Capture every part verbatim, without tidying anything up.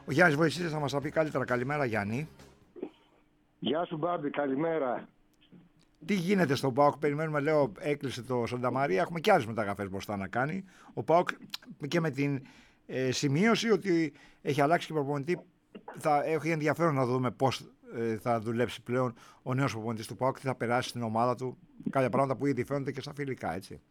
Ο Γιάννης Βοησίδης θα μας τα πει καλύτερα. Καλημέρα, Γιάννη. Γεια σου, Μπάμπη, καλημέρα. Τι γίνεται στον ΠΑΟΚ? Περιμένουμε, λέω, έκλεισε το Σανταμαρία. Έχουμε και άλλες μεταγραφές μπροστά να κάνει. Ο ΠΑΟΚ και με την ε, σημείωση ότι έχει αλλάξει και προπονητή. Θα έχει ενδιαφέρον να δούμε πώς ε, θα δουλέψει πλέον ο νέος προπονητής του ΠΑΟΚ, τι θα περάσει στην ομάδα του. Κάποια πράγματα που ήδη φαίνονται και στα φιλικά, έτσι.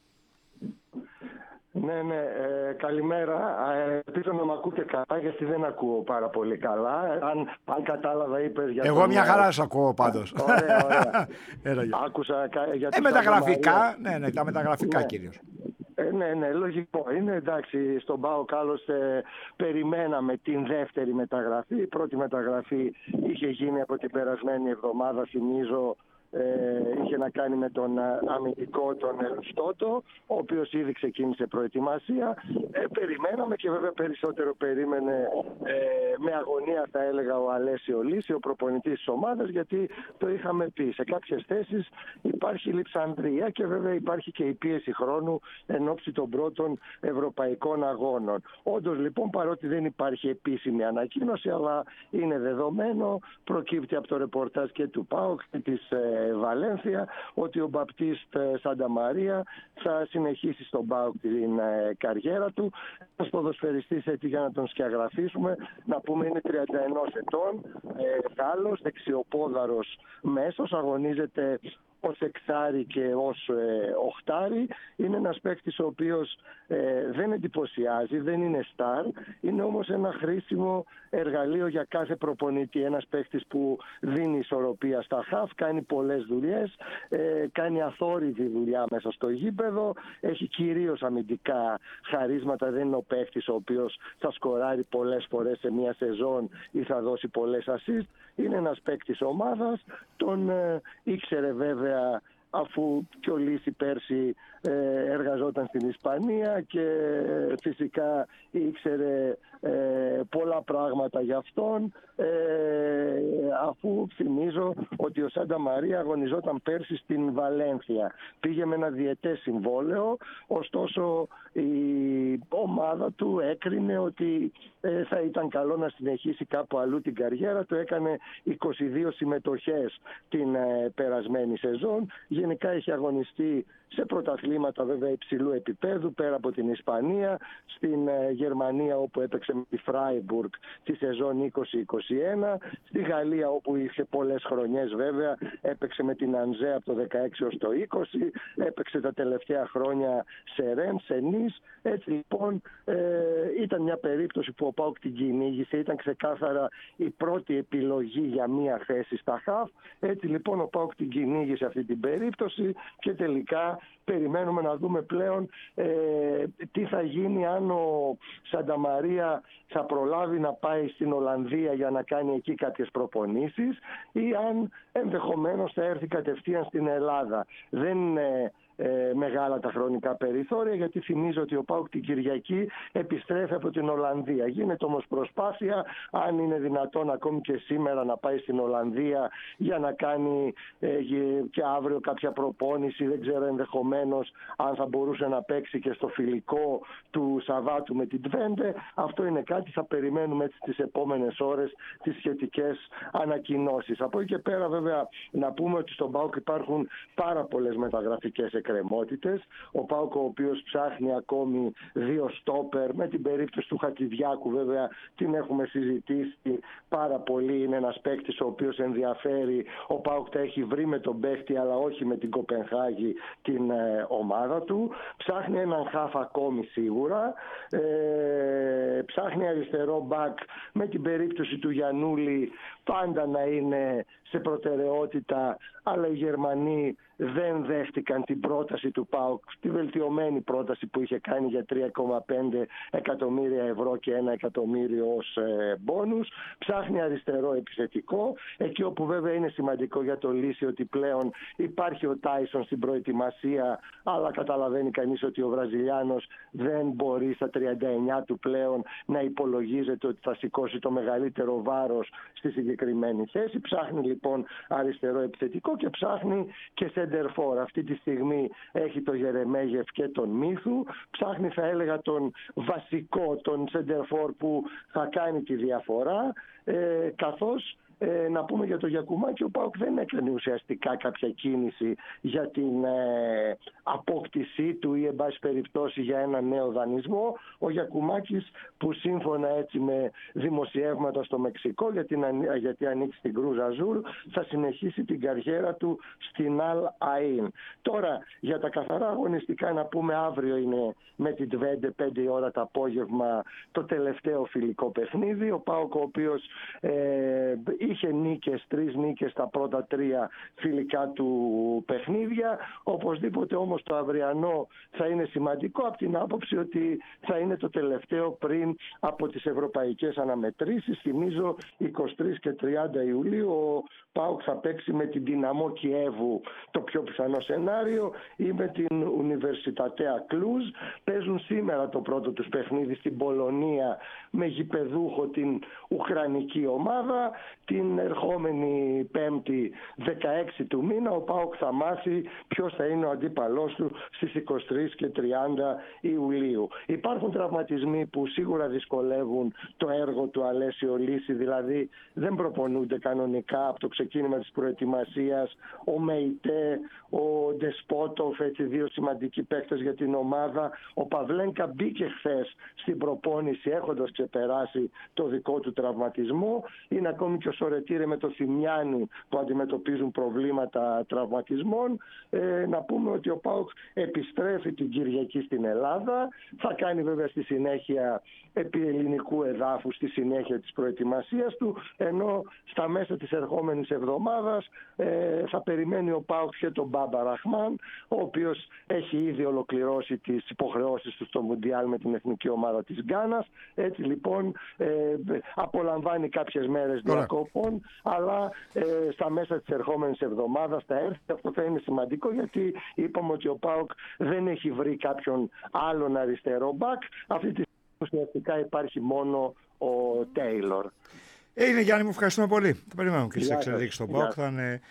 Ναι, ναι, ε, καλημέρα. Ε, Ελπίζω να μ' ακούτε καλά, γιατί δεν ακούω πάρα πολύ καλά. Αν, αν κατάλαβα, είπες για Εγώ τον... μια χαρά σας ακούω πάντως. Ωραία, ωραία. Έλα, Άκουσα για ε, μεταγραφικά, ναι, ναι, τα μεταγραφικά ναι. κυρίως. Ε, ναι, ναι, λογικό είναι. Εντάξει, στον ΠΑΟΚ άλλωστε περιμέναμε την δεύτερη μεταγραφή. Η πρώτη μεταγραφή είχε γίνει από την περασμένη εβδομάδα, θυμίζω. Ε, είχε να κάνει με τον αμυντικό τον Ελστότο, ο οποίος ήδη ξεκίνησε προετοιμασία. Ε, περιμέναμε και βέβαια περισσότερο περίμενε ε, με αγωνία, θα έλεγα, ο Αλέσιο Λύση, ο προπονητής της ομάδας, γιατί το είχαμε πει. Σε κάποιες θέσεις υπάρχει λειψανδρία και βέβαια υπάρχει και η πίεση χρόνου εν ώψη των πρώτων ευρωπαϊκών αγώνων. Όντως λοιπόν, παρότι δεν υπάρχει επίσημη ανακοίνωση, αλλά είναι δεδομένο, προκύπτει από το ρεπορτάζ και του ΠΑΟΚ και της ε, Βαλένθια, ότι ο Μπαπτίστ Σανταμαρία θα συνεχίσει στον ΠΑΟΚ την ε, καριέρα του. Ένας ποδοσφαιριστής, έτσι για να τον σκιαγραφίσουμε, να πούμε είναι τριάντα ένα ετών, ε, Γάλλος, δεξιοπόδαρος μέσος, αγωνίζεται ως εξάρι και ως ε, οχτάρι. Είναι ένας παίκτης ο οποίος ε, δεν εντυπωσιάζει, δεν είναι στάρ, είναι όμως ένα χρήσιμο εργαλείο για κάθε προπονητή. Ένας παίκτης που δίνει ισορροπία στα χαφ, κάνει πολλές δουλειές, ε, κάνει αθόρυβη δουλειά μέσα στο γήπεδο, έχει κυρίως αμυντικά χαρίσματα, δεν είναι ο παίκτης ο οποίος θα σκοράρει πολλές φορές σε μια σεζόν ή θα δώσει πολλές assist. Είναι ένας παίκτης ομάδας, τον ε, ήξερε βέβαια, αφού και ο Λύση πέρσι ε, εργαζόταν στην Ισπανία και ε, φυσικά ήξερε ε, πολλά πράγματα για αυτόν, ε, αφού θυμίζω ότι ο Σανταμαρία αγωνιζόταν πέρσι στην Βαλένθια. Πήγε με ένα διετές συμβόλαιο, ωστόσο η ομάδα του έκρινε ότι ε, θα ήταν καλό να συνεχίσει κάπου αλλού την καριέρα του. Έκανε είκοσι δύο συμμετοχές την ε, περασμένη σεζόν. Γενικά έχει αγωνιστεί σε πρωταθλήματα βέβαια υψηλού επίπεδου, πέρα από την Ισπανία, στην ε, Γερμανία όπου έπαιξε με τη Φράιμπουργκ τη σεζόν είκοσι είκοσι ένα, στη Γαλλία όπου είχε πολλές χρονιές βέβαια, έπαιξε με την Ανζέ από το δεκαέξι ως το είκοσι, έπαιξε τα τελευταία χρόνια σε Ρεν, σε Νις. Έτσι λοιπόν ε, ήταν μια περίπτωση που ο ΠΑΟΚ την κυνήγησε, ήταν ξεκάθαρα η πρώτη επιλογή για μια θέση στα χαφ. Έτσι λοιπόν ο ΠΑΟΚ την κυνήγησε αυτή την περίπτωση και τελικά περιμένουμε να δούμε πλέον ε, τι θα γίνει, αν ο Σανταμαρία θα προλάβει να πάει στην Ολλανδία για να κάνει εκεί κάποιες προπονήσεις ή αν ενδεχομένως θα έρθει κατευθείαν στην Ελλάδα. Δεν είναι Ε, μεγάλα τα χρονικά περιθώρια, γιατί θυμίζω ότι ο ΠΑΟΚ την Κυριακή επιστρέφει από την Ολλανδία. Γίνεται όμως προσπάθεια, αν είναι δυνατόν ακόμη και σήμερα, να πάει στην Ολλανδία για να κάνει ε, και αύριο κάποια προπόνηση. Δεν ξέρω ενδεχομένως αν θα μπορούσε να παίξει και στο φιλικό του Σαββάτου με την Τβέντε. Αυτό είναι κάτι, θα περιμένουμε έτσι τις επόμενες ώρες τις σχετικές ανακοινώσεις. Από εκεί και πέρα βέβαια να πούμε ότι στον ΠΑΟΚ υπάρχουν πάρα πολλές μεταγραφικές εκκρεμότητες. Ο ΠΑΟΚ, ο οποίος ψάχνει ακόμη δύο στόπερ, με την περίπτωση του Χατζηδιάκου βέβαια την έχουμε συζητήσει πάρα πολύ. Είναι ένας παίκτης ο οποίος ενδιαφέρει. Ο ΠΑΟΚ τα έχει βρει με τον παίκτη, αλλά όχι με την Κοπενχάγη την ε, ομάδα του. Ψάχνει έναν χαφ ακόμη σίγουρα. Ε, ψάχνει αριστερό μπακ, με την περίπτωση του Γιαννούλη πάντα να είναι σε προτεραιότητα, αλλά οι Γερμανοί δεν δέχτηκαν την πρόταση του ΠΑΟΚ, τη βελτιωμένη πρόταση που είχε κάνει για τρία κόμμα πέντε εκατομμύρια ευρώ και ένα εκατομμύριο ως ε, μπόνους. Ψάχνει αριστερό επιθετικό, εκεί όπου βέβαια είναι σημαντικό για το Λύση ότι πλέον υπάρχει ο Τάισον στην προετοιμασία, αλλά καταλαβαίνει κανείς ότι ο Βραζιλιάνος δεν μπορεί στα τριάντα εννιά του πλέον να υπολογίζεται ότι θα σηκώσει το μεγαλύτερο βάρος στη συγκεκριμένη θέση. Ψάχνει λοιπόν αριστερό επιθετικό και ψάχνει και σεντερφόρ. Αυτή τη στιγμή στιγμή έχει τον Γερεμέγεφ και τον Μίθου. Ψάχνει, θα έλεγα, τον βασικό, τον σεντερφόρ που θα κάνει τη διαφορά, ε, καθώς Ε, να πούμε για το Γιακουμάκη, ο ΠΑΟΚ δεν έκανε ουσιαστικά κάποια κίνηση για την ε, απόκτησή του ή εν πάση περιπτώσει για ένα νέο δανεισμό. Ο Γιακουμάκης, που σύμφωνα έτσι με δημοσιεύματα στο Μεξικό, γιατί, γιατί ανήκει στην Κρούζ Αζούλ, θα συνεχίσει την καριέρα του στην Αλ Αΐν. Τώρα για τα καθαρά αγωνιστικά να πούμε, αύριο είναι με την Τβέντε πέντε η ώρα το απόγευμα το τελευταίο φιλικό παιχνίδι. Ο ΠΑΟΚ, ο οποίος ε, είχε νίκες, τρεις νίκες στα πρώτα τρία φιλικά του παιχνίδια. Οπωσδήποτε όμως το αυριανό θα είναι σημαντικό από την άποψη ότι θα είναι το τελευταίο πριν από τις ευρωπαϊκές αναμετρήσεις. Θυμίζω είκοσι τρεις και τριάντα Ιουλίου ο ΠΑΟΚ θα παίξει με την Δυναμό Κιέβου, το πιο πιθανό σενάριο, ή με την Ουνιβερσιτατέα Κλούζ. Παίζουν σήμερα το πρώτο τους παιχνίδι στην Πολωνία με γηπεδούχο την Ουκρανική ομάδα. Την ερχόμενη Πέμπτη δεκαέξι του μήνα ο ΠΑΟΚ θα μάθει ποιος θα είναι ο αντίπαλός του στις είκοσι τρεις και τριάντα Ιουλίου. Υπάρχουν τραυματισμοί που σίγουρα δυσκολεύουν το έργο του Αλέσιο Λύση, δηλαδή δεν προπονούνται κανονικά από το ξεκίνημα της προετοιμασίας. Ο Μεϊτέ, ο Ντεσπότοφ, έτσι δύο σημαντικοί παίκτες για την ομάδα. Ο Παυλένκα μπήκε χθες στην προπόνηση έχοντας ξεπεράσει το δικό του τραυματισμό. Είναι ακόμη και ο Σορετήρε με το Θημιάνι που αντιμετωπίζουν προβλήματα τραυματισμών. Ε, να πούμε ότι ο ΠΑΟΚ επιστρέφει την Κυριακή στην Ελλάδα. Θα κάνει βέβαια στη συνέχεια επί ελληνικού εδάφου στη συνέχεια της προετοιμασίας του, ενώ στα μέσα της ερχόμενης εβδομάδας ε, θα περιμένει ο ΠΑΟΚ και τον Μπάμπα Ραχμάν, ο οποίος έχει ήδη ολοκληρώσει τις υποχρεώσεις του στο Μουντιάλ με την εθνική ομάδα της Γκάνας. Έτσι λοιπόν ε, απολαμβάνει κάποιες μέρες διακοπών, αλλά ε, στα μέσα της ερχόμενης εβδομάδας θα έρθει. Αυτό θα είναι σημαντικό, γιατί είπαμε ότι ο ΠΑΟΚ δεν έχει βρει κάποιον άλλον αριστερό μπακ. Αυτή τη ουσιαστικά υπάρχει μόνο ο Τέιλορ. Έγινε, Γιάννη, μου ευχαριστούμε πολύ. Θα περιμένουμε και στις εξελίξεις στον ΠΑΟΚ. Θα είναι